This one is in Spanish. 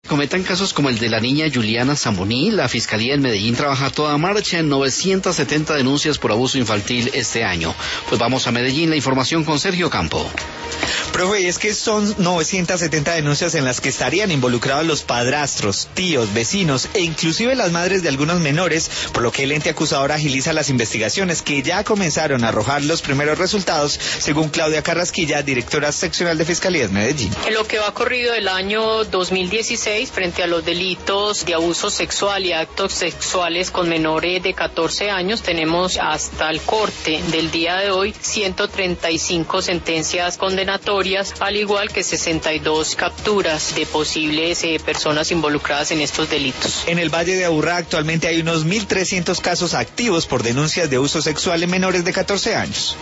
Cometan casos como el de la niña Juliana Zamboní, la Fiscalía en Medellín trabaja a toda marcha en 970 denuncias por abuso infantil este año. Pues vamos a Medellín, la información con Sergio Campo. Profe, y es que son 970 denuncias en las que estarían involucrados los padrastros, tíos, vecinos e inclusive las madres de algunos menores, por lo que el ente acusador agiliza las investigaciones que ya comenzaron a arrojar los primeros resultados, según Claudia Carrasquilla, directora seccional de Fiscalía en Medellín. En lo que va corrido del año 2016, frente a los delitos de abuso sexual y actos sexuales con menores de 14 años, tenemos hasta el corte del día de hoy 135 sentencias condenatorias, al igual que 62 capturas de posibles personas involucradas en estos delitos. En el Valle de Aburrá actualmente hay unos 1.300 casos activos por denuncias de abuso sexual en menores de 14 años.